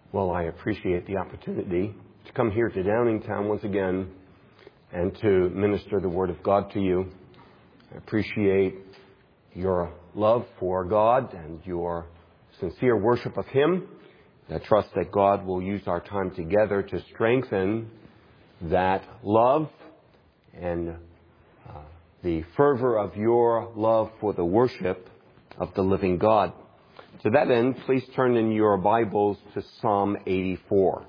Well, I appreciate the opportunity to come here to Downingtown once again and to minister the Word of God to you. I appreciate your love for God and your sincere worship of Him. I trust that God will use our time together to strengthen that love and the fervor of your love for the worship of the living God. To that end, please turn in your Bibles to Psalm 84.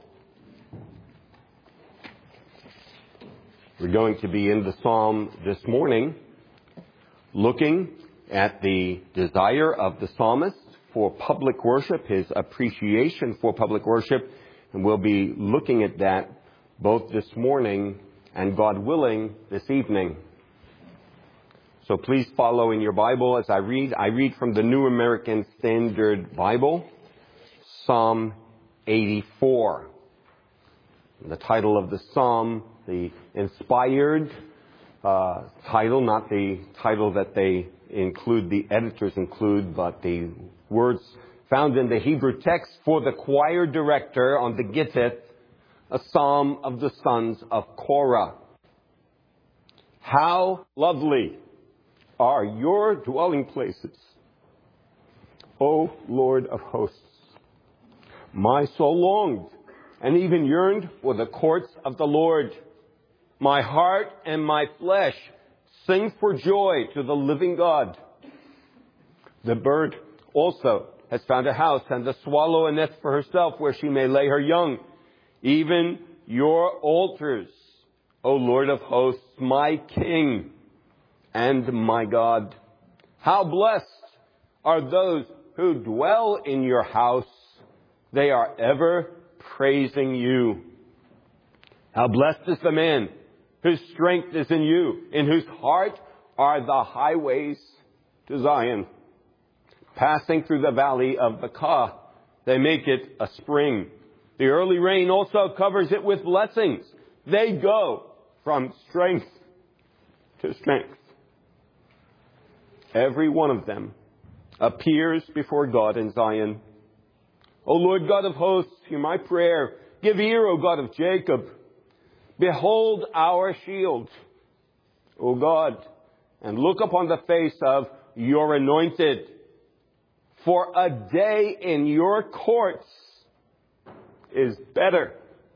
We're going to be in the Psalm this morning, looking at the desire of the psalmist for public worship, his appreciation for public worship, and we'll be looking at that both this morning and, God willing, this evening. So please follow in your Bible as I read. I read from the New American Standard Bible, Psalm 84. The title of the psalm, the inspired title, not the title that they include, the editors include, but the words found in the Hebrew text for the choir director on the Gittith, a psalm of the sons of Korah. How lovely are your dwelling places, O Lord of hosts. My soul longed and even yearned for the courts of the Lord. My heart and my flesh sing for joy to the living God. The bird also has found a house, and the swallow a nest for herself where she may lay her young. Even your altars, O Lord of hosts, my King and my God. How blessed are those who dwell in your house. They are ever praising you. How blessed is the man whose strength is in you, in whose heart are the highways to Zion. Passing through the valley of Baca, they make it a spring. The early rain also covers it with blessings. They go from strength to strength. Every one of them appears before God in Zion. O Lord God of hosts, hear my prayer. Give ear, O God of Jacob. Behold our shield, O God, and look upon the face of your anointed. For a day in your courts is better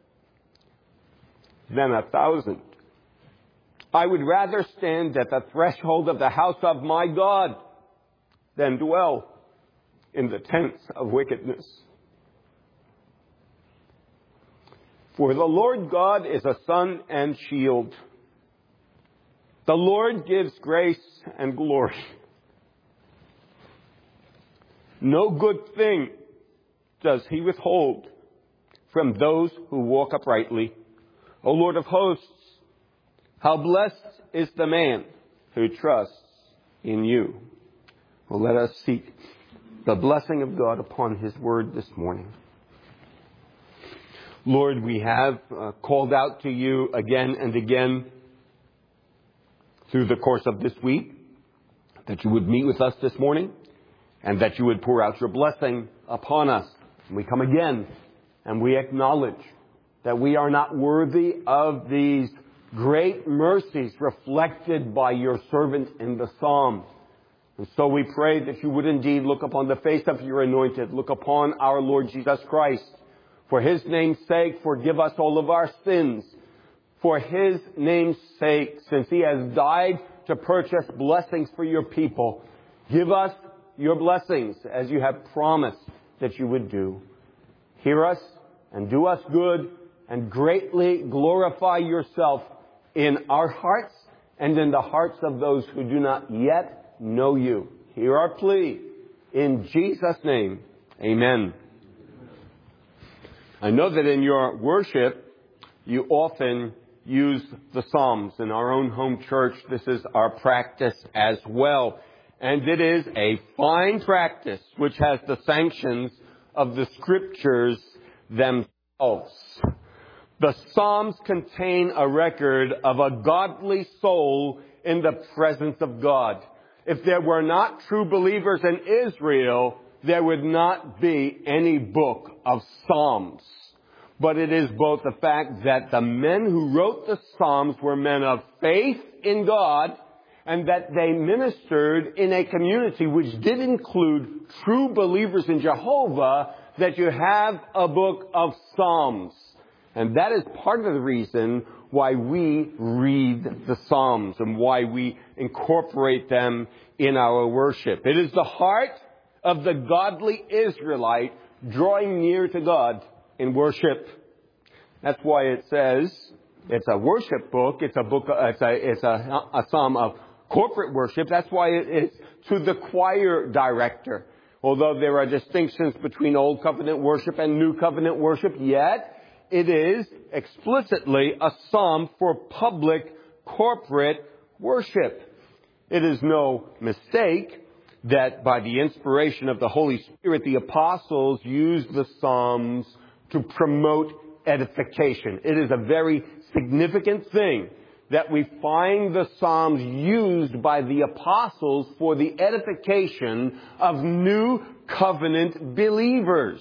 than 1,000. I would rather stand at the threshold of the house of my God than dwell in the tents of wickedness. For the Lord God is a sun and shield. The Lord gives grace and glory. No good thing does he withhold from those who walk uprightly. O Lord of hosts, how blessed is the man who trusts in you. Well, let us seek the blessing of God upon his word this morning. Lord, we have called out to you again and again through the course of this week that you would meet with us this morning and that you would pour out your blessing upon us. And we come again and we acknowledge that we are not worthy of these great mercies reflected by your servant in the Psalms. And so we pray that you would indeed look upon the face of your anointed, look upon our Lord Jesus Christ. For his name's sake, forgive us all of our sins. For his name's sake, since he has died to purchase blessings for your people, give us your blessings as you have promised that you would do. Hear us and do us good and greatly glorify yourself in our hearts and in the hearts of those who do not yet know you. Hear our plea. In Jesus' name, amen. I know that in your worship, you often use the Psalms. In our own home church, this is our practice as well. And it is a fine practice which has the sanctions of the Scriptures themselves. The Psalms contain a record of a godly soul in the presence of God. If there were not true believers in Israel, there would not be any book of Psalms. But it is both the fact that the men who wrote the Psalms were men of faith in God, and that they ministered in a community which did include true believers in Jehovah, that you have a book of Psalms. And that is part of the reason why we read the Psalms and why we incorporate them in our worship. It is the heart of the godly Israelite drawing near to God in worship. That's why it says it's a worship book. It's a psalm of corporate worship. That's why it's to the choir director. Although there are distinctions between Old Covenant worship and New Covenant worship, yet it is explicitly a psalm for public corporate worship. It is no mistake that by the inspiration of the Holy Spirit, the apostles used the Psalms to promote edification. It is a very significant thing that we find the Psalms used by the apostles for the edification of new covenant believers.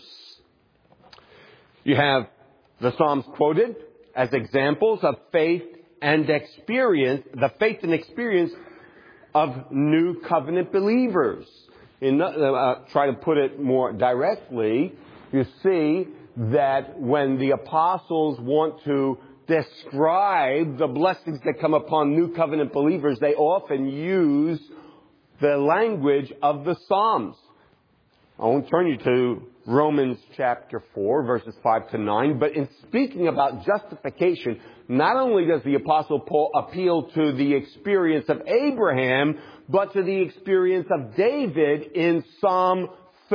You have the Psalms quoted as examples of faith and experience, the faith and experience of new covenant believers. Try to put it more directly, you see that when the apostles want to describe the blessings that come upon new covenant believers, they often use the language of the Psalms. I won't turn you to Romans chapter 4, verses 5 to 9, but in speaking about justification, not only does the Apostle Paul appeal to the experience of Abraham, but to the experience of David in Psalm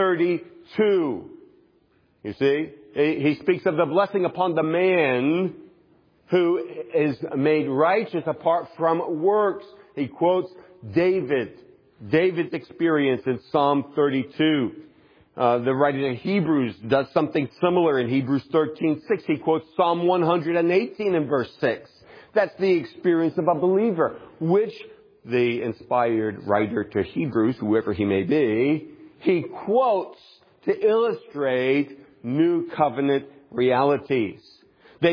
32. You see, he speaks of the blessing upon the man who is made righteous apart from works. He quotes David's experience in Psalm 32. The writer of Hebrews does something similar in Hebrews 13:6. He quotes Psalm 118 in verse 6. That's the experience of a believer, which the inspired writer to Hebrews, whoever he may be, he quotes to illustrate new covenant realities. The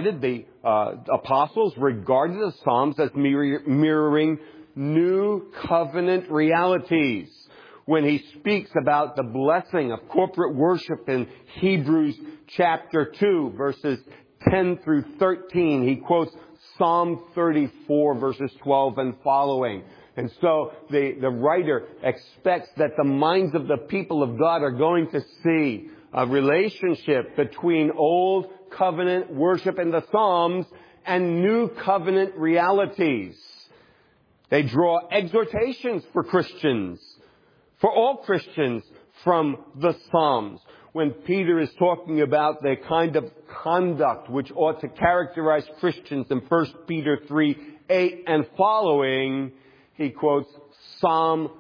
apostles regarded the Psalms as mirroring new covenant realities. When he speaks about the blessing of corporate worship in Hebrews chapter 2, verses 10 through 13, he quotes Psalm 34, verses 12 and following. And so the writer expects that the minds of the people of God are going to see a relationship between Old Covenant worship in the Psalms and New Covenant realities. They draw exhortations for Christians, for all Christians, from the Psalms. When Peter is talking about the kind of conduct which ought to characterize Christians in 1 Peter 3:8 and following, he quotes Psalm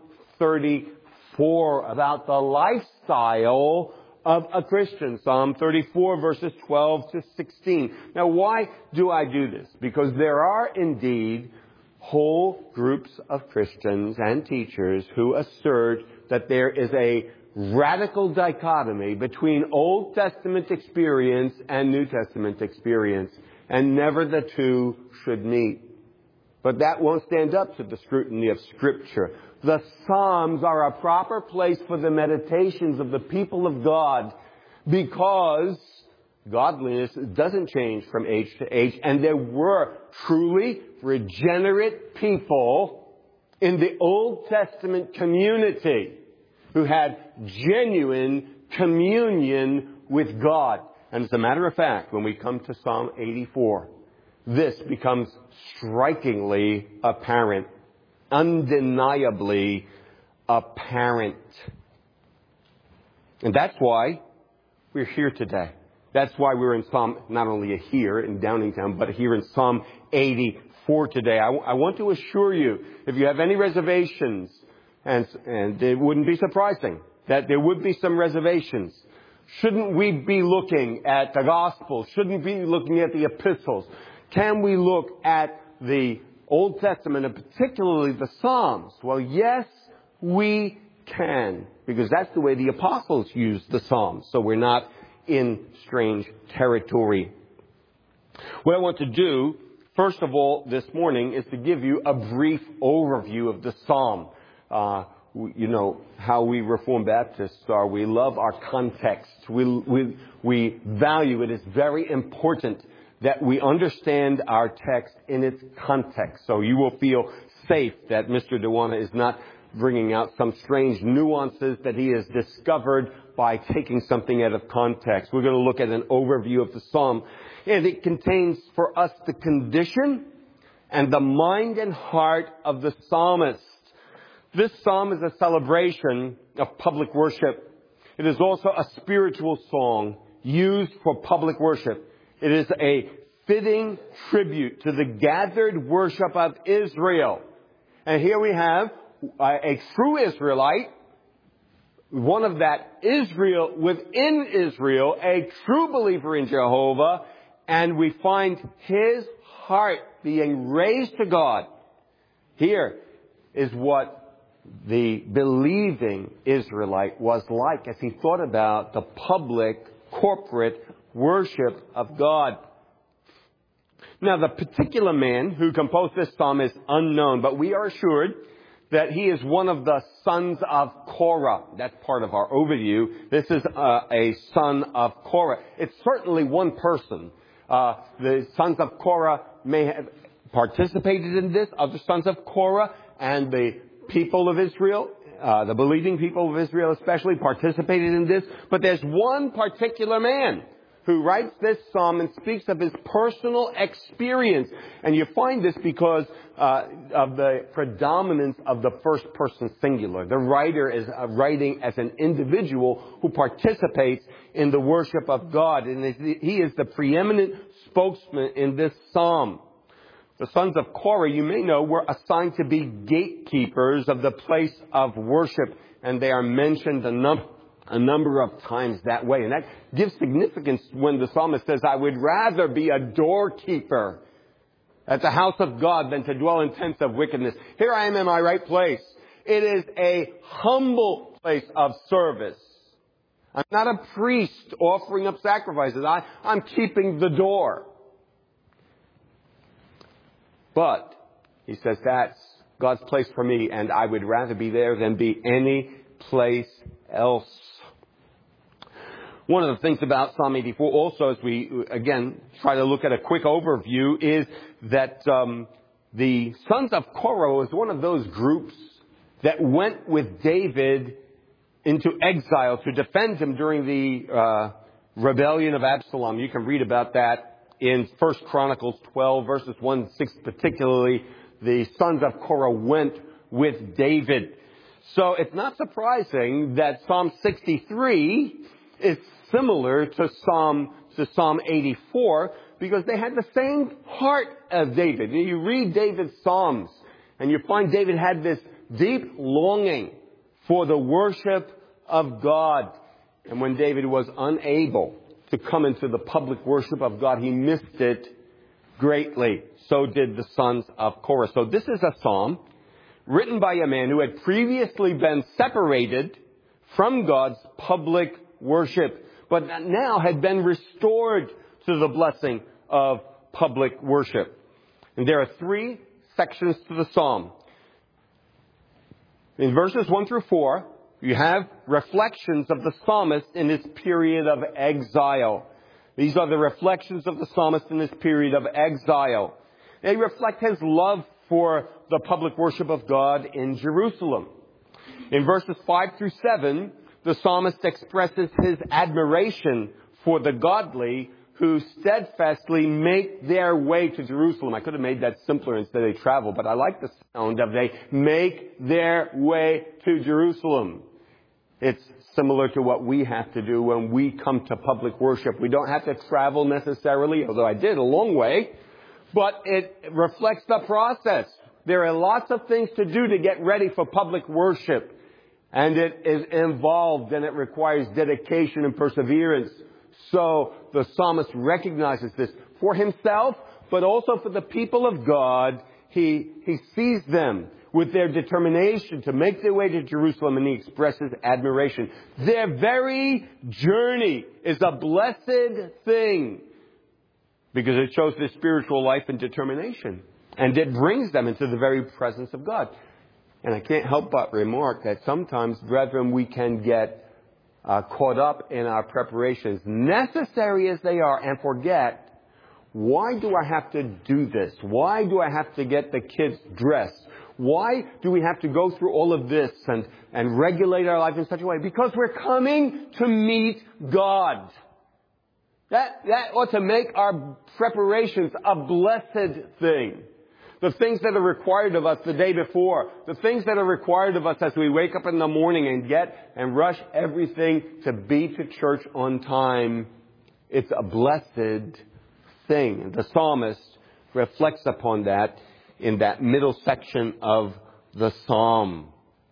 34 about the lifestyle of a Christian. Psalm 34 verses 12 to 16. Now, why do I do this? Because there are indeed whole groups of Christians and teachers who assert that there is a radical dichotomy between Old Testament experience and New Testament experience, and never the two should meet. But that won't stand up to the scrutiny of Scripture. The Psalms are a proper place for the meditations of the people of God, because godliness doesn't change from age to age, and there were truly regenerate people in the Old Testament community who had genuine communion with God. And as a matter of fact, when we come to Psalm 84, this becomes strikingly apparent, undeniably apparent. And that's why we're here today. That's why we're in Psalm, not only here in Downingtown, but here in Psalm 84 today. I want to assure you, if you have any reservations, and it wouldn't be surprising that there would be some reservations. Shouldn't we be looking at the Gospel? Shouldn't we be looking at the epistles? Can we look at the Old Testament, and particularly the Psalms? Well, yes, we can, because that's the way the apostles used the Psalms. So we're not in strange territory. What I want to do, first of all, this morning is to give you a brief overview of the Psalm. You know how we Reformed Baptists are. We love our context. We value it. It's very important that we understand our text in its context. So you will feel safe that Mr. Dewana is not bringing out some strange nuances that he has discovered by taking something out of context. We're going to look at an overview of the Psalm. And it contains for us the condition and the mind and heart of the psalmist. This psalm is a celebration of public worship. It is also a spiritual song used for public worship. It is a fitting tribute to the gathered worship of Israel. And here we have a true Israelite, one of that Israel within Israel, a true believer in Jehovah, and we find his heart being raised to God. Here is what the believing Israelite was like as he thought about the public, corporate worship of God. Now, the particular man who composed this psalm is unknown, but we are assured that he is one of the sons of Korah. That's part of our overview. This is a son of Korah. It's certainly one person. The sons of Korah may have participated in this. Other sons of Korah and the people of Israel, the believing people of Israel especially, participated in this. But there's one particular man who writes this psalm and speaks of his personal experience. And you find this because of the predominance of the first person singular. The writer is writing as an individual who participates in the worship of God. And he is the preeminent spokesman in this psalm. The sons of Korah, you may know, were assigned to be gatekeepers of the place of worship. And they are mentioned a number of times that way. And that gives significance when the psalmist says, I would rather be a doorkeeper at the house of God than to dwell in tents of wickedness. Here I am in my right place. It is a humble place of service. I'm not a priest offering up sacrifices. I'm keeping the door. But he says that's God's place for me, and I would rather be there than be any place else. One of the things about Psalm 84 also, as we, again, try to look at a quick overview, is that the sons of Korah was one of those groups that went with David into exile to defend him during the rebellion of Absalom. You can read about that in 1 Chronicles 12, verses 1-6 particularly. The sons of Korah went with David. So it's not surprising that Psalm 63 is similar to Psalm 84, because they had the same heart as David. You read David's Psalms, and you find David had this deep longing for the worship of God. And when David was unable to come into the public worship of God, he missed it greatly. So did the sons of Korah. So this is a psalm written by a man who had previously been separated from God's public worship, but now had been restored to the blessing of public worship. And there are three sections to the psalm. In verses 1-4, you have reflections of the psalmist in his period of exile. These are the reflections of the psalmist in his period of exile. They reflect his love for the public worship of God in Jerusalem. In verses 5-7, the psalmist expresses his admiration for the godly who steadfastly make their way to Jerusalem. I could have made that simpler instead of they travel, but I like the sound of they make their way to Jerusalem. It's similar to what we have to do when we come to public worship. We don't have to travel necessarily, although I did a long way, but it reflects the process. There are lots of things to do to get ready for public worship, and it is involved and it requires dedication and perseverance. So the psalmist recognizes this for himself, but also for the people of God. He sees them with their determination to make their way to Jerusalem, and he expresses admiration. Their very journey is a blessed thing because it shows their spiritual life and determination, and it brings them into the very presence of God. And I can't help but remark that sometimes, brethren, we can get caught up in our preparations, necessary as they are, and forget, why do I have to do this? Why do I have to get the kids dressed? Why do we have to go through all of this and regulate our life in such a way? Because we're coming to meet God. That ought to make our preparations a blessed thing. The things that are required of us the day before, the things that are required of us as we wake up in the morning and get and rush everything to be to church on time, it's a blessed thing. And the psalmist reflects upon that in that middle section of the psalm.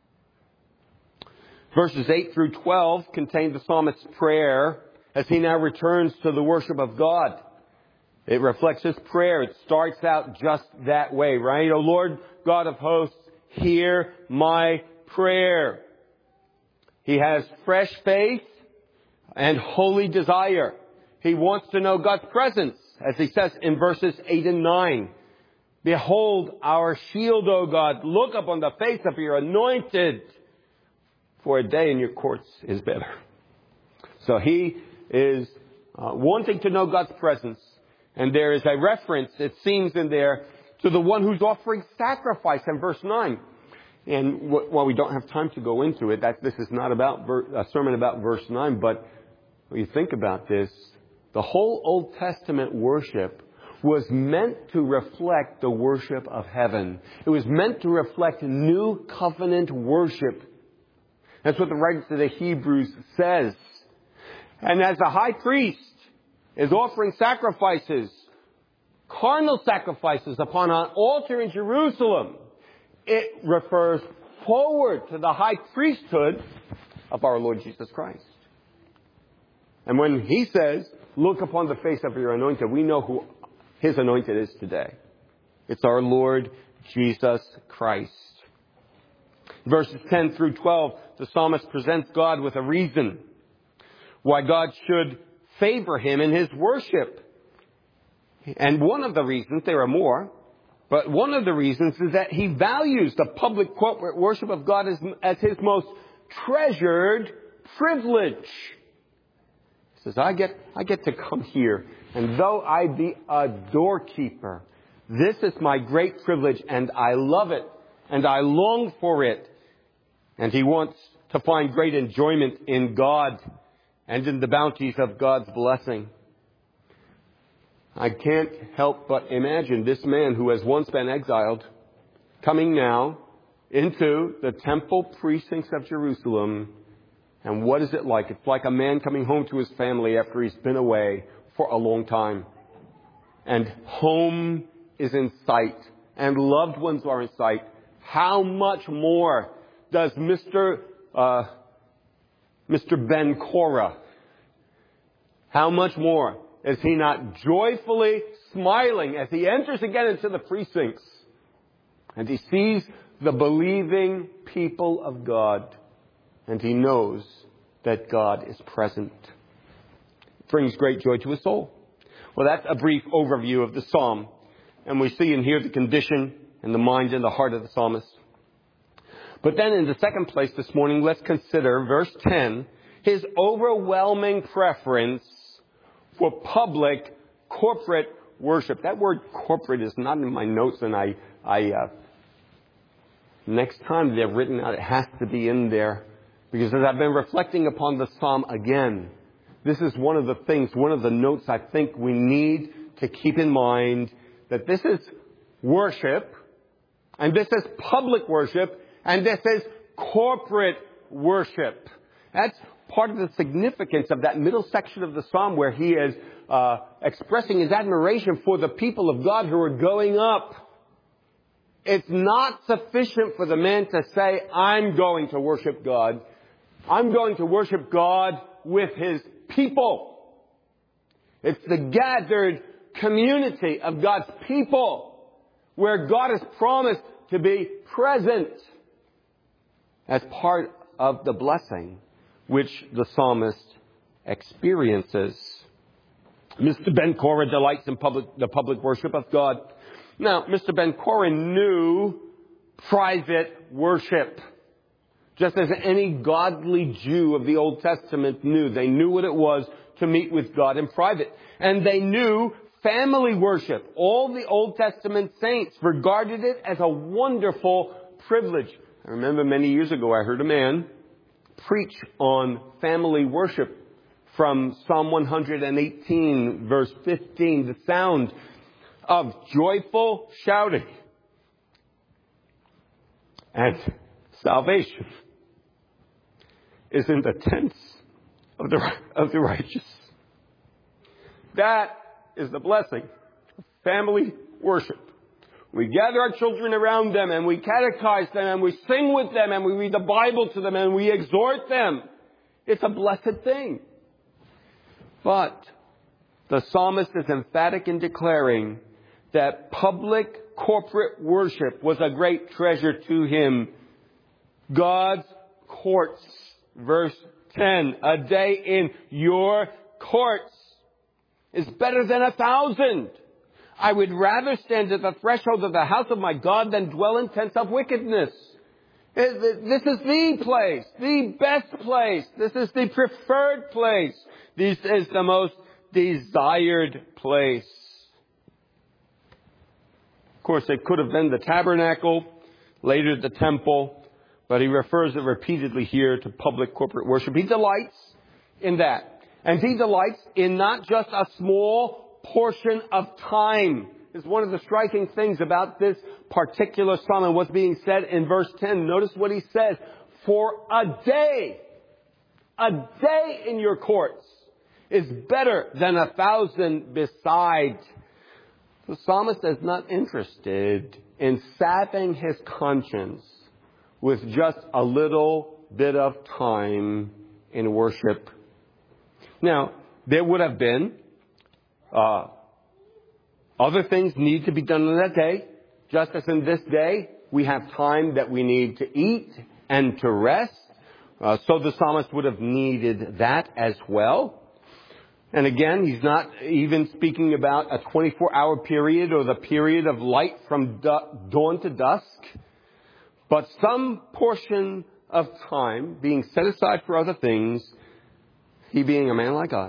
Verses 8 through 12 contain the psalmist's prayer as he now returns to the worship of God. It reflects his prayer. It starts out just that way, right? O Lord God of hosts, hear my prayer. He has fresh faith and holy desire. He wants to know God's presence, as he says in verses 8 and 9. Behold our shield, O God. Look upon the face of your anointed. For a day in your courts is better. So he is wanting to know God's presence. And there is a reference, it seems in there, to the one who's offering sacrifice in verse 9. And while we don't have time to go into it, this is not about a sermon about verse 9, but when you think about this, the whole Old Testament worship was meant to reflect the worship of heaven. It was meant to reflect new covenant worship. That's what the writer to the Hebrews says. And as the high priest is offering sacrifices, carnal sacrifices upon an altar in Jerusalem, it refers forward to the high priesthood of our Lord Jesus Christ. And when he says, look upon the face of your anointed, we know who his anointed is today. It's our Lord Jesus Christ. Verses 10 through 12, the psalmist presents God with a reason why God should favor him in his worship. And one of the reasons, there are more, but one of the reasons is that he values the public corporate worship of God as his most treasured privilege. He says, I get to come here, and though I be a doorkeeper, this is my great privilege, and I love it, and I long for it. And he wants to find great enjoyment in God and in the bounties of God's blessing. I can't help but imagine this man who has once been exiled coming now into the temple precincts of Jerusalem. And what is it like? It's like a man coming home to his family after he's been away for a long time. And home is in sight. And loved ones are in sight. How much more does Mr. Ben Korah, how much more is he not joyfully smiling as he enters again into the precincts and he sees the believing people of God and he knows that God is present. It brings great joy to his soul. Well, that's a brief overview of the psalm, and we see and hear the condition and the mind and the heart of the psalmist. But then in the second place this morning, let's consider verse 10, his overwhelming preference for public corporate worship. That word corporate is not in my notes, and next time they're written out, it has to be in there. Because as I've been reflecting upon the psalm again, this is one of the things, one of the notes I think we need to keep in mind, that this is worship, and this is public worship, and this is corporate worship. That's part of the significance of that middle section of the psalm where he is expressing his admiration for the people of God who are going up. It's not sufficient for the man to say, I'm going to worship God. I'm going to worship God with his people. It's the gathered community of God's people where God has promised to be present as part of the blessing which the psalmist experiences. Mr. Ben Korah delights in the public worship of God. Now, Mr. Ben Korah knew private worship, just as any godly Jew of the Old Testament knew. They knew what it was to meet with God in private. And they knew family worship. All the Old Testament saints regarded it as a wonderful privilege. I remember many years ago I heard a man preach on family worship from Psalm 118, verse 15, the sound of joyful shouting and salvation is in the tents of the righteous. That is the blessing of family worship. We gather our children around them and we catechize them and we sing with them and we read the Bible to them and we exhort them. It's a blessed thing. But the psalmist is emphatic in declaring that public corporate worship was a great treasure to him. God's courts, verse 10, a day in your courts is better than 1,000. I would rather stand at the threshold of the house of my God than dwell in tents of wickedness. This is the place, the best place. This is the preferred place. This is the most desired place. Of course, it could have been the tabernacle, later the temple, but he refers it repeatedly here to public corporate worship. He delights in that. And he delights in not just a small portion of time. Is one of the striking things about this particular psalm and what's being said in verse 10. Notice what he says. For a day in your courts is better than 1,000 beside. The psalmist is not interested in sapping his conscience with just a little bit of time in worship. Now, there would have been other things need to be done on that day. Just as in this day, we have time that we need to eat and to rest. So the psalmist would have needed that as well. And again, he's not even speaking about a 24-hour period or the period of light from dawn to dusk, but some portion of time being set aside for other things. He being a man like us,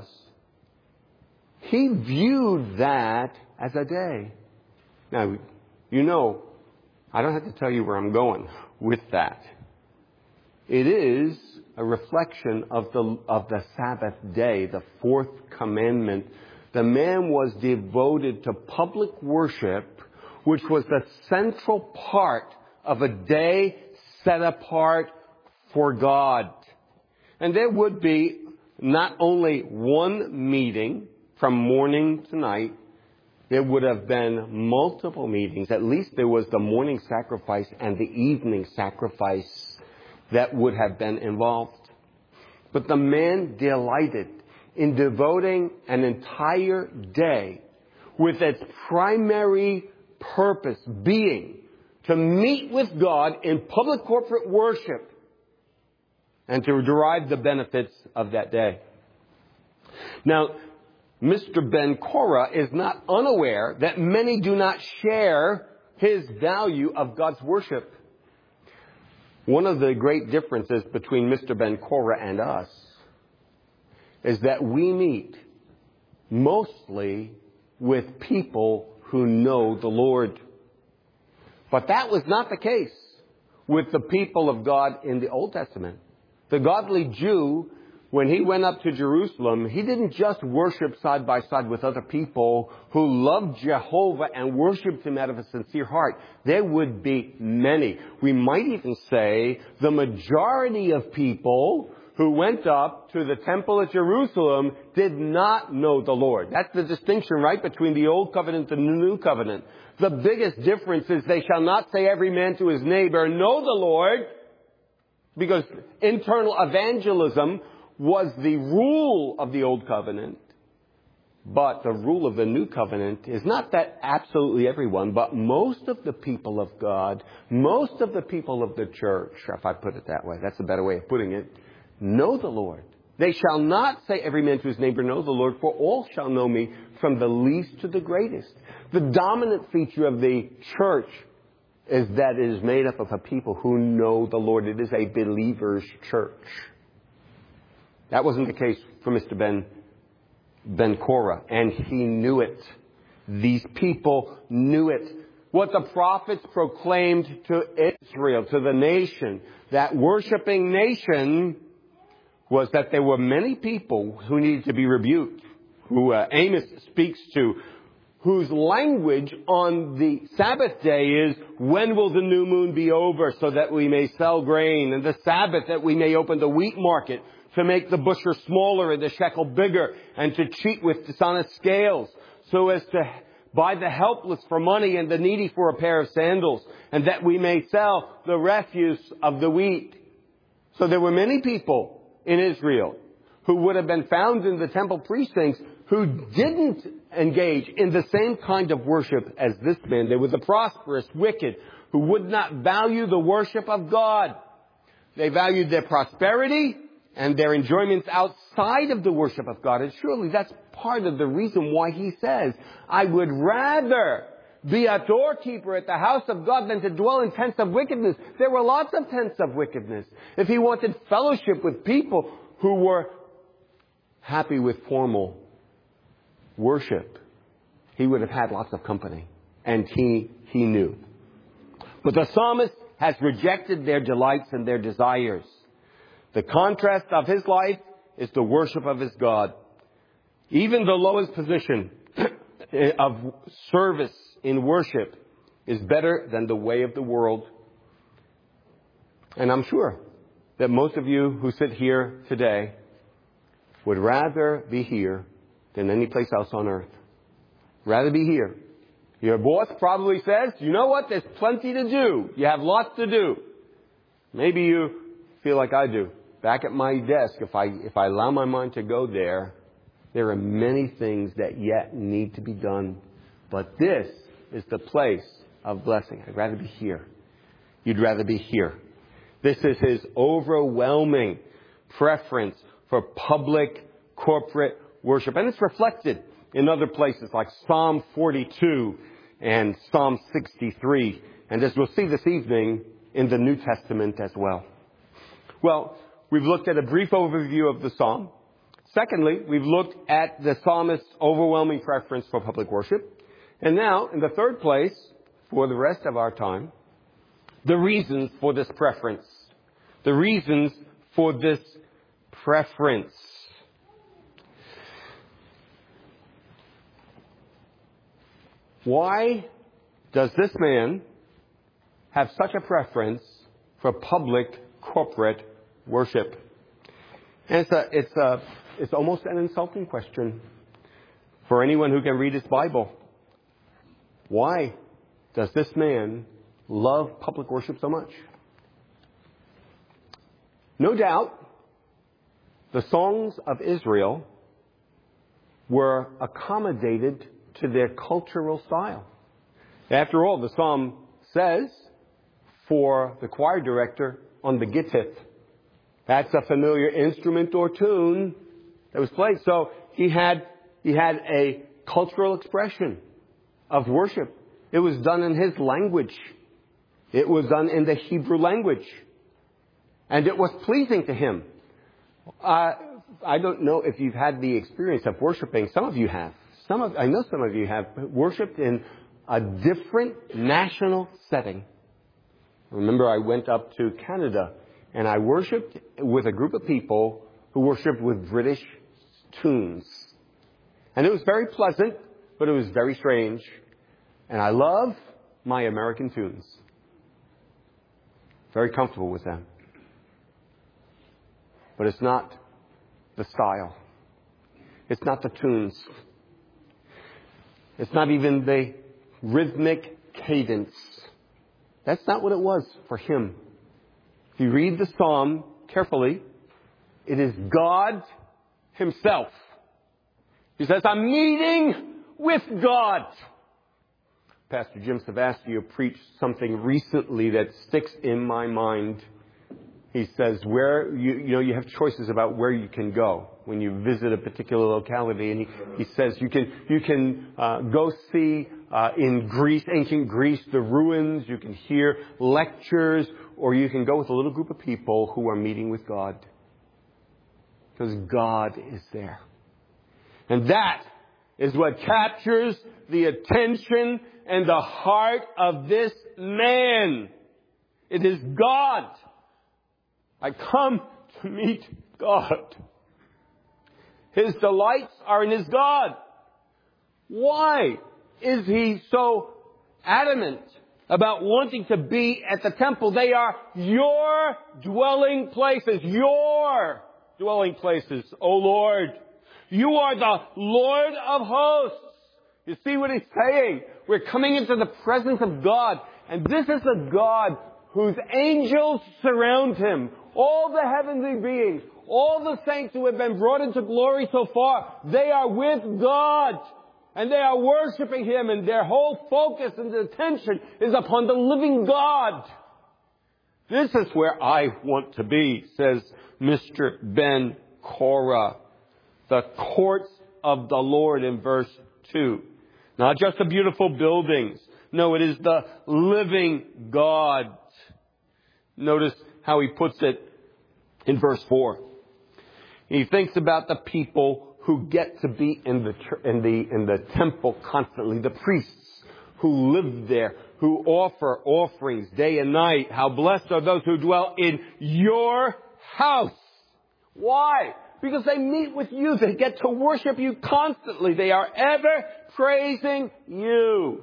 he viewed that as a day. Now, you know, I don't have to tell you where I'm going with that. It is a reflection of the Sabbath day, the fourth commandment. The man was devoted to public worship, which was the central part of a day set apart for God. And there would be not only one meeting from morning to night, there would have been multiple meetings. At least there was the morning sacrifice and the evening sacrifice that would have been involved. But the man delighted in devoting an entire day with its primary purpose being to meet with God in public corporate worship and to derive the benefits of that day. Now, Mr. Ben Korah is not unaware that many do not share his value of God's worship. One of the great differences between Mr. Ben Korah and us is that we meet mostly with people who know the Lord. But that was not the case with the people of God in the Old Testament. The godly Jew, when he went up to Jerusalem, he didn't just worship side by side with other people who loved Jehovah and worshiped him out of a sincere heart. There would be many. We might even say the majority of people who went up to the temple at Jerusalem did not know the Lord. That's the distinction, right, between the Old Covenant and the New Covenant. The biggest difference is they shall not say every man to his neighbor, know the Lord, because internal evangelism was the rule of the Old Covenant. But the rule of the new covenant is not that absolutely everyone, but most of the people of God, most of the people of the church, if I put it that way, that's a better way of putting it, know the Lord. They shall not say every man to his neighbor, know the Lord, for all shall know me, from the least to the greatest. The dominant feature of the church is that it is made up of a people who know the Lord. It is a believer's church. That wasn't the case for Mr. Ben Korah, and he knew it. These people knew it. What the prophets proclaimed to Israel, to the nation, that worshiping nation, was that there were many people who needed to be rebuked, who Amos speaks to, whose language on the Sabbath day is, when will the new moon be over so that we may sell grain, and the Sabbath that we may open the wheat market, to make the bushel smaller and the shekel bigger, and to cheat with dishonest scales, so as to buy the helpless for money and the needy for a pair of sandals, and that we may sell the refuse of the wheat. So there were many people in Israel who would have been found in the temple precincts who didn't engage in the same kind of worship as this man. They were the prosperous, wicked, who would not value the worship of God. They valued their prosperity and their enjoyments outside of the worship of God. And surely that's part of the reason why he says, I would rather be a doorkeeper at the house of God than to dwell in tents of wickedness. There were lots of tents of wickedness. If he wanted fellowship with people who were happy with formal worship, he would have had lots of company. And he knew. But the psalmist has rejected their delights and their desires. The contrast of his life is the worship of his God. Even the lowest position of service in worship is better than the way of the world. And I'm sure that most of you who sit here today would rather be here than any place else on earth. Rather be here. Your boss probably says, you know what, there's plenty to do. You have lots to do. Maybe you feel like I do. Back at my desk, if I allow my mind to go there are many things that yet need to be done. But this is the place of blessing. I'd rather be here. You'd rather be here. This is his overwhelming preference for public, corporate worship. And it's reflected in other places like Psalm 42 and Psalm 63. And as we'll see this evening, in the New Testament as well. Well, we've looked at a brief overview of the psalm. Secondly, we've looked at the psalmist's overwhelming preference for public worship. And now, in the third place, for the rest of our time, the reasons for this preference. The reasons for this preference. Why does this man have such a preference for public corporate worship? And it's almost an insulting question for anyone who can read his Bible. Why does this man love public worship so much? No doubt, the songs of Israel were accommodated to their cultural style. After all, the psalm says, for the choir director on the gittith, that's a familiar instrument or tune that was played. So he had a cultural expression of worship. It was done in his language. It was done in the Hebrew language. And it was pleasing to him. I don't know if you've had the experience of worshiping. Some of you have. I know some of you have worshipped in a different national setting. Remember, I went up to Canada and I worshipped with a group of people who worshipped with British tunes. And it was very pleasant, but it was very strange. And I love my American tunes. Very comfortable with them. But it's not the style. It's not the tunes. It's not even the rhythmic cadence. That's not what it was for him. If you read the psalm carefully, it is God himself He says, I'm meeting with God. Pastor Jim Savastio preached something recently that sticks in my mind. He says, where you have choices about where you can go when you visit a particular locality. And he says you can go see in Greece, ancient Greece, the ruins. You can hear lectures, or you can go with a little group of people who are meeting with God. Because God is there. And that is what captures the attention and the heart of this man. It is God. I come to meet God. His delights are in his God. Why is he so adamant about wanting to be at the temple? They are your dwelling places. Your dwelling places, O Lord. You are the Lord of hosts. You see what he's saying? We're coming into the presence of God. And this is a God whose angels surround him. All the heavenly beings, all the saints who have been brought into glory so far, they are with God. And they are worshiping him, and their whole focus and attention is upon the living God. This is where I want to be, says Mr. Ben Cora. The courts of the Lord in verse 2. Not just the beautiful buildings. No, it is the living God. Notice how he puts it in verse 4. He thinks about the people who get to be in the temple constantly. The priests who live there, who offer offerings day and night. How blessed are those who dwell in your house. Why? Because they meet with you. They get to worship you constantly. They are ever praising you.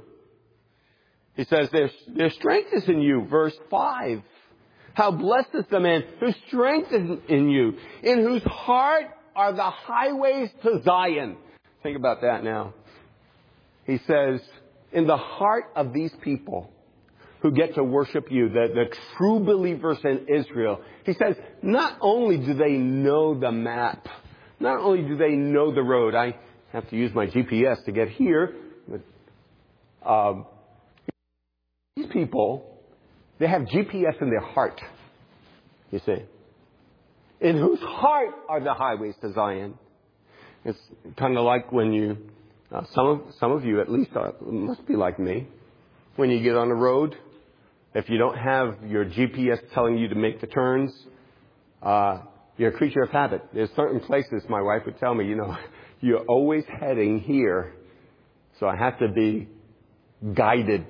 He says their strength is in you. Verse 5. How blessed is the man whose strength is in you, in whose heart are the highways to Zion. Think about that now. He says, in the heart of these people who get to worship you, the true believers in Israel, he says, not only do they know the map, not only do they know the road. I have to use my GPS to get here. But, these people, they have GPS in their heart, you see. In whose heart are the highways to Zion. It's kind of like when you, some of you at least must be like me. When you get on the road, if you don't have your GPS telling you to make the turns, you're a creature of habit. There's certain places my wife would tell me, you're always heading here, so I have to be guided.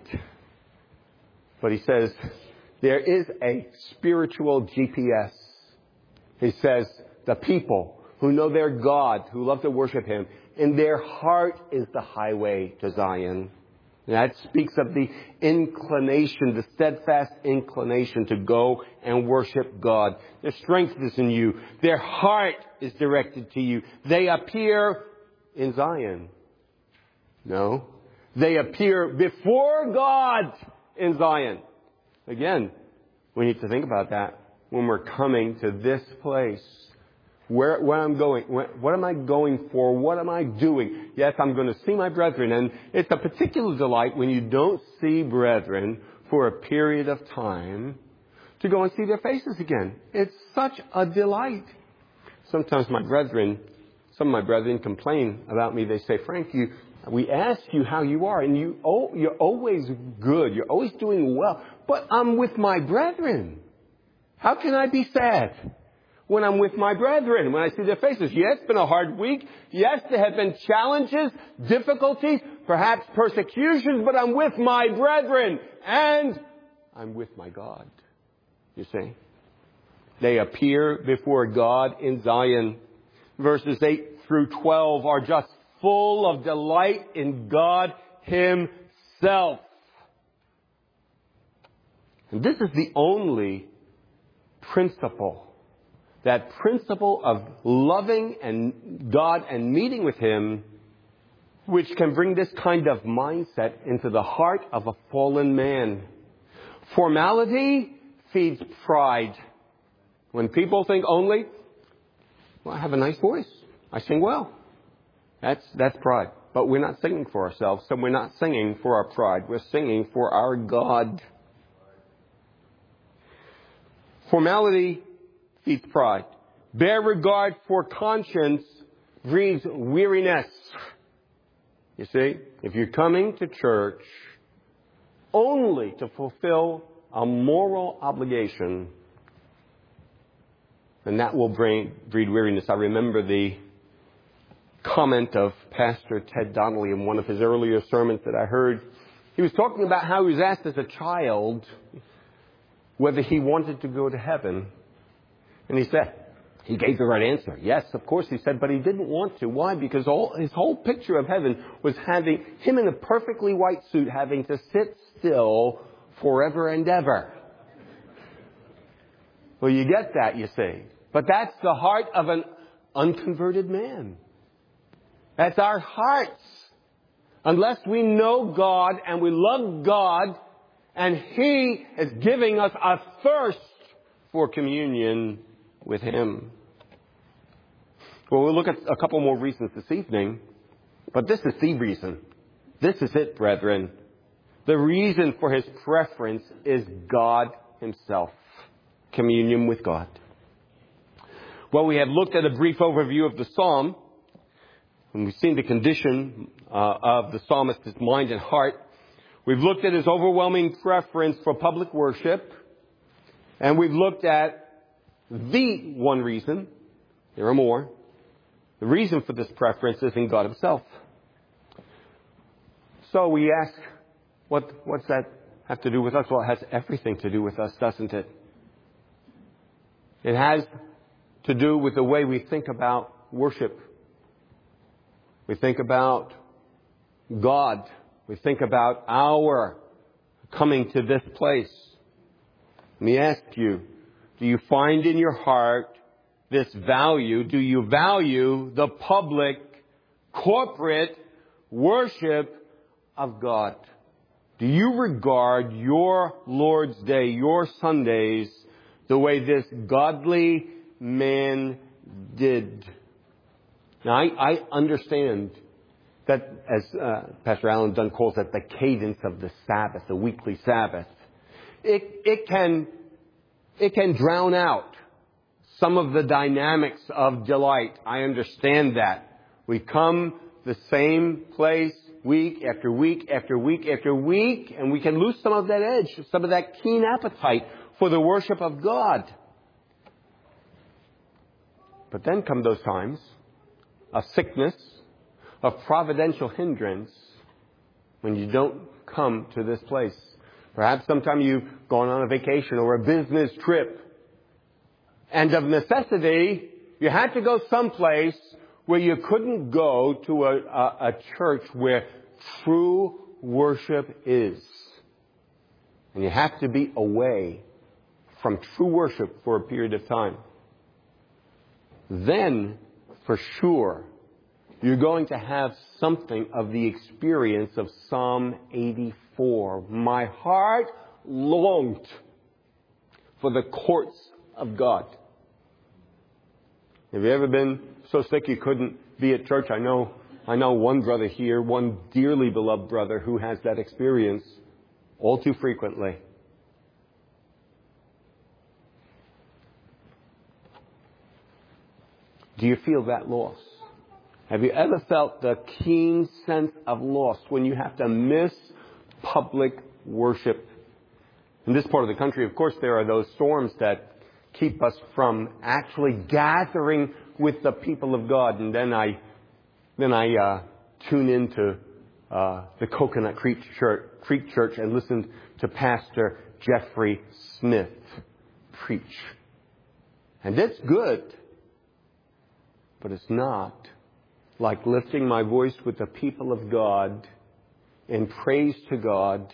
But he says, there is a spiritual GPS. He says, the people who know their God, who love to worship him, in their heart is the highway to Zion. And that speaks of the inclination, the steadfast inclination to go and worship God. Their strength is in you. Their heart is directed to you. They appear in Zion. No. They appear before God in Zion. Again, we need to think about that when we're coming to this place. Where I'm going, what am I going for? What am I doing? Yes, I'm going to see my brethren. And it's a particular delight when you don't see brethren for a period of time to go and see their faces again. It's such a delight. Sometimes some of my brethren complain about me. They say, Frank, we ask you how you are, and you're always good. You're always doing well. But I'm with my brethren. How can I be sad when I'm with my brethren, when I see their faces? Yes, it's been a hard week. Yes, there have been challenges, difficulties, perhaps persecutions, but I'm with my brethren and I'm with my God. You see? They appear before God in Zion. Verses 8 through 12 are just full of delight in God himself. And this is the only principle. That principle of loving and God and meeting with him, which can bring this kind of mindset into the heart of a fallen man. Formality feeds pride. When people think only, well, I have a nice voice. I sing well. That's pride. But we're not singing for ourselves, so we're not singing for our pride. We're singing for our God. Formality feeds pride. Bare regard for conscience breeds weariness. You see, if you're coming to church only to fulfill a moral obligation, then that will breed weariness. I remember the comment of Pastor Ted Donnelly in one of his earlier sermons that I heard. He was talking about how he was asked as a child whether he wanted to go to heaven. And he said, he gave the right answer. Yes, of course, he said, but he didn't want to. Why? Because his whole picture of heaven was having him in a perfectly white suit having to sit still forever and ever. Well, you get that, you see. But that's the heart of an unconverted man. That's our hearts. Unless we know God and we love God and He is giving us a thirst for communion with Him. Well, we'll look at a couple more reasons this evening, but this is the reason. This is it, brethren. The reason for His preference is God Himself. Communion with God. Well, we have looked at a brief overview of the psalm, and we've seen the condition of the psalmist's mind and heart. We've looked at his overwhelming preference for public worship, and we've looked at the one reason, there are more, the reason for this preference is in God Himself. So we ask, what's that have to do with us? Well, it has everything to do with us, doesn't it? It has to do with the way we think about worship. We think about God. We think about our coming to this place. Let me ask you, do you find in your heart this value? Do you value the public, corporate worship of God? Do you regard your Lord's Day, your Sundays, the way this godly man did? Now, I understand that, as Pastor Alan Dunn calls it, the cadence of the Sabbath, the weekly Sabbath. It can drown out some of the dynamics of delight. I understand that. We come the same place week after week after week after week, and we can lose some of that edge, some of that keen appetite for the worship of God. But then come those times of sickness, of providential hindrance, when you don't come to this place. Perhaps sometime you've gone on a vacation or a business trip, and of necessity, you had to go someplace where you couldn't go to a church where true worship is. And you have to be away from true worship for a period of time. Then, for sure, you're going to have something of the experience of Psalm 84. My heart longed for the courts of God. Have you ever been so sick you couldn't be at church? I know one brother here, one dearly beloved brother who has that experience all too frequently. Do you feel that loss? Have you ever felt the keen sense of loss when you have to miss public worship? In this part of the country, of course, there are those storms that keep us from actually gathering with the people of God. And then I tune into the Coconut Creek Church and listen to Pastor Jeffrey Smith preach. And it's good, but it's not like lifting my voice with the people of God in praise to God,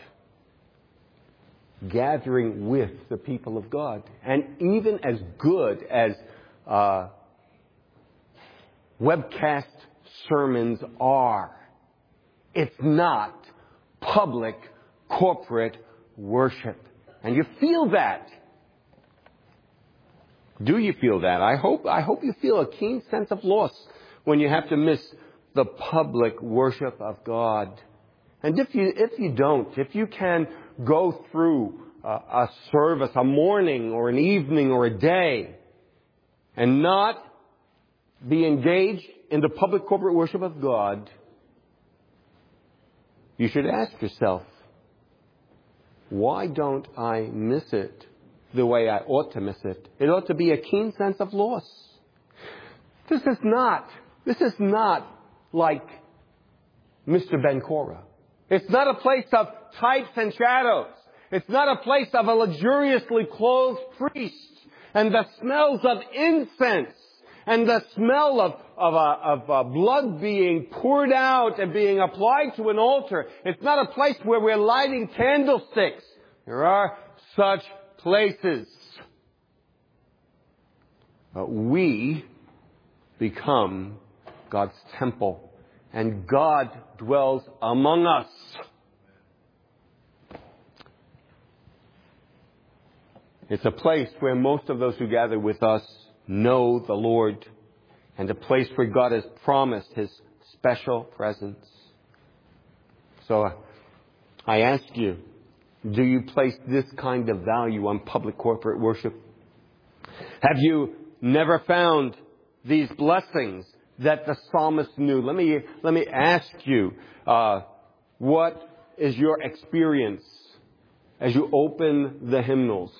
gathering with the people of God. And even as good as webcast sermons are, it's not public corporate worship. And you feel that. Do you feel that? I hope you feel a keen sense of loss when you have to miss the public worship of God. And if you don't, if you can go through a service, a morning or an evening or a day, and not be engaged in the public corporate worship of God, you should ask yourself, why don't I miss it the way I ought to miss it? It ought to be a keen sense of loss. This is not like Mr. Ben-Korah. It's not a place of types and shadows. It's not a place of a luxuriously clothed priest and the smells of incense and the smell of blood being poured out and being applied to an altar. It's not a place where we're lighting candlesticks. There are such places. But we become God's temple, and God dwells among us. It's a place where most of those who gather with us know the Lord, and a place where God has promised His special presence. So I ask you, do you place this kind of value on public corporate worship? Have you never found these blessings that the psalmist knew? Let me ask you, what is your experience as you open the hymnals?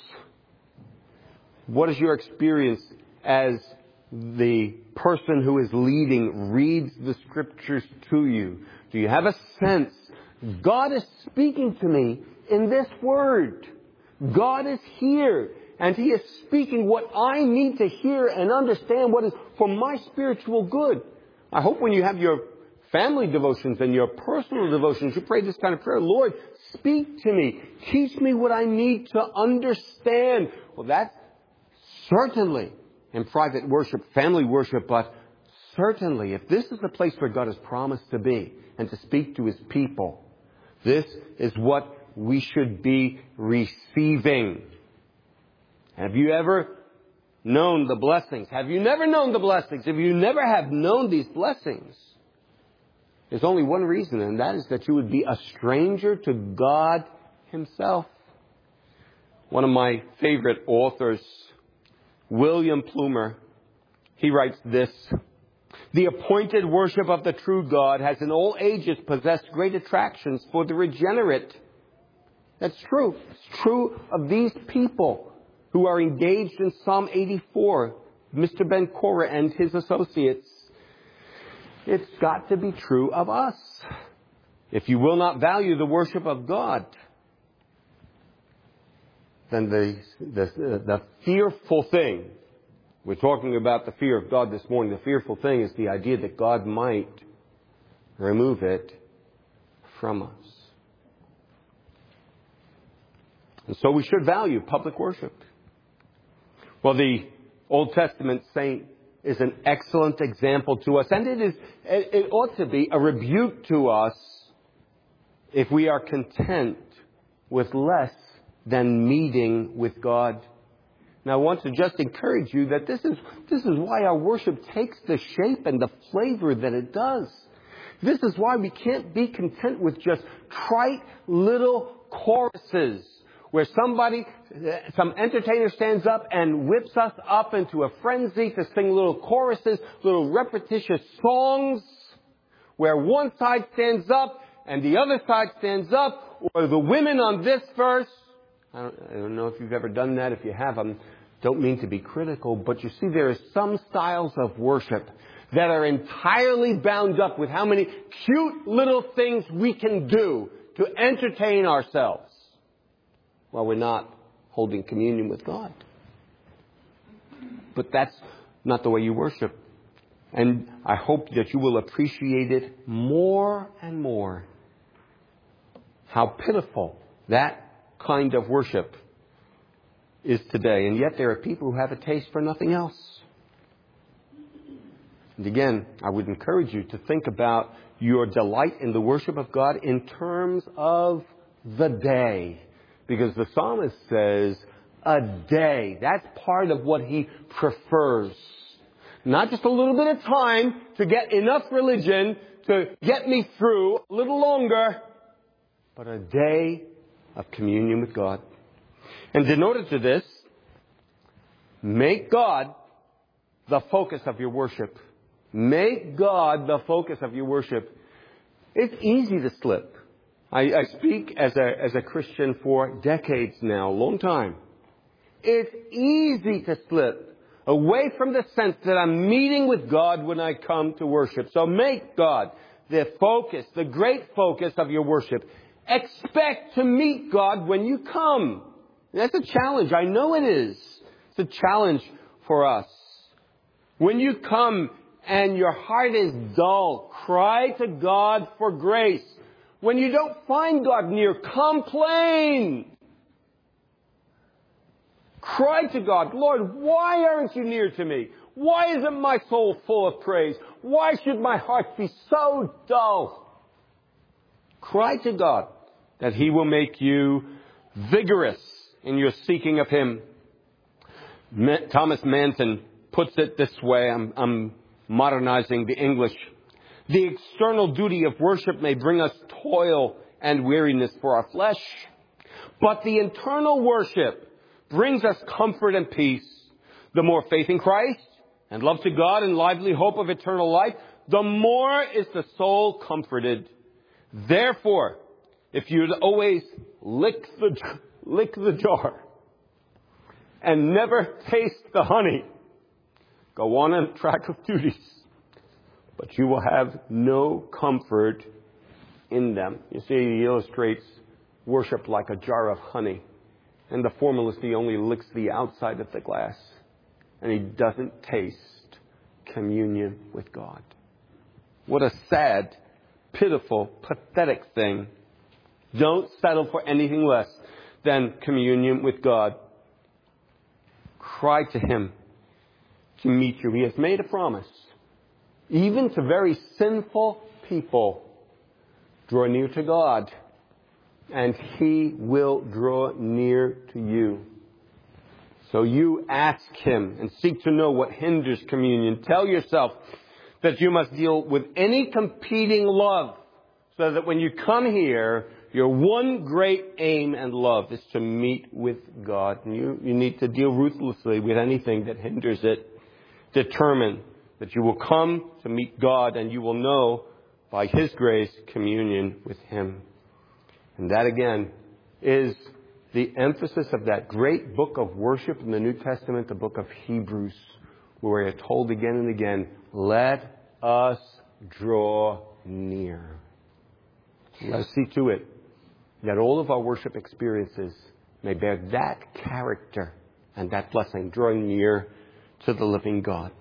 What is your experience as the person who is leading reads the scriptures to you? Do you have a sense, God is speaking to me in this word. God is here, and He is speaking what I need to hear and understand, what is for my spiritual good. I hope when you have your family devotions and your personal devotions, you pray this kind of prayer. Lord, speak to me. Teach me what I need to understand. Well, that's certainly in private worship, family worship, but certainly if this is the place where God has promised to be and to speak to His people, this is what we should be receiving. Have you ever known the blessings? Have you never known the blessings? If you never have known these blessings, there's only one reason, and that is that you would be a stranger to God Himself. One of my favorite authors, William Plumer, he writes this: the appointed worship of the true God has in all ages possessed great attractions for the regenerate. That's true. It's true of these people who are engaged in Psalm 84, Mr. Ben-Korah and his associates. It's got to be true of us. If you will not value the worship of God, then the fearful thing, we're talking about the fear of God this morning, the fearful thing is the idea that God might remove it from us. And so we should value public worship. Well, the Old Testament saint is an excellent example to us, and it ought to be a rebuke to us if we are content with less than meeting with God. Now, I want to just encourage you that this is why our worship takes the shape and the flavor that it does. This is why we can't be content with just trite little choruses where some entertainer stands up and whips us up into a frenzy to sing little choruses, little repetitious songs, where one side stands up and the other side stands up, or the women on this verse. I don't know if you've ever done that. If you have, I don't mean to be critical, but you see there are some styles of worship that are entirely bound up with how many cute little things we can do to entertain ourselves while we're not holding communion with God. But that's not the way you worship. And I hope that you will appreciate it more and more. How pitiful that kind of worship is today. And yet there are people who have a taste for nothing else. And again, I would encourage you to think about your delight in the worship of God in terms of the day. Because the psalmist says, a day. That's part of what he prefers. Not just a little bit of time to get enough religion to get me through a little longer, but a day of communion with God. And denoted to this, make God the focus of your worship. Make God the focus of your worship. It's easy to slip. I speak as a Christian for decades now, a long time. It's easy to slip away from the sense that I'm meeting with God when I come to worship. So make God the focus, the great focus of your worship. Expect to meet God when you come. That's a challenge. I know it is. It's a challenge for us. When you come and your heart is dull, cry to God for grace. When you don't find God near, complain. Cry to God, Lord, why aren't you near to me? Why isn't my soul full of praise? Why should my heart be so dull? Cry to God that He will make you vigorous in your seeking of Him. Thomas Manton puts it this way. I'm modernizing the English. The external duty of worship may bring us toil and weariness for our flesh, but the internal worship brings us comfort and peace. The more faith in Christ and love to God and lively hope of eternal life, the more is the soul comforted. Therefore, if you'd always lick the jar and never taste the honey, go on a track of duties, but you will have no comfort in them. You see, he illustrates worship like a jar of honey. And the formalist, he only licks the outside of the glass. And he doesn't taste communion with God. What a sad, pitiful, pathetic thing. Don't settle for anything less than communion with God. Cry to Him to meet you. He has made a promise. Even to very sinful people, draw near to God, and He will draw near to you. So you ask Him and seek to know what hinders communion. Tell yourself that you must deal with any competing love, so that when you come here, your one great aim and love is to meet with God. And you need to deal ruthlessly with anything that hinders it. Determine that you will come to meet God, and you will know by His grace communion with Him. And that again is the emphasis of that great book of worship in the New Testament, the book of Hebrews, where we are told again and again, let us draw near. Let us see to it that all of our worship experiences may bear that character and that blessing, drawing near to the living God.